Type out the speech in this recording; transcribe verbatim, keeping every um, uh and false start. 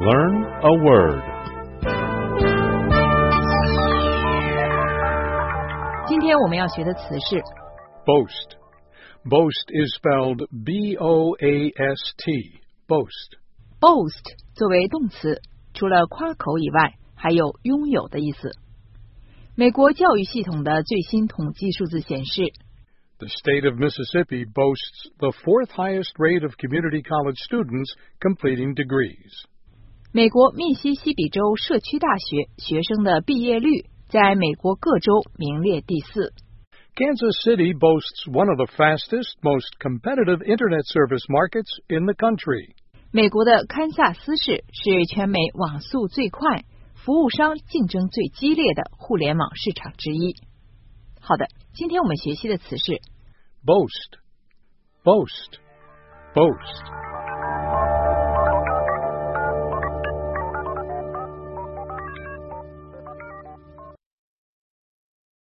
learn a word. 今天我们要学的词是 boast. Boast is spelled B O A S T. Boast. boast 作为动词，除了夸口以外，还有拥有的意思。美国教育系统的最新统计数字显示， The state of Mississippi boasts the fourth highest rate of community college students completing degrees. 美国密西西比州社区大学学生的毕业率在美国各州名列第四。 Kansas City boasts one of the fastest, most competitive internet service markets in the country. 美国的堪萨斯市是全美网速最快、服务商竞争最激烈的互联网市场之一。好的，今天我们学习的词是 boast, boast, boast.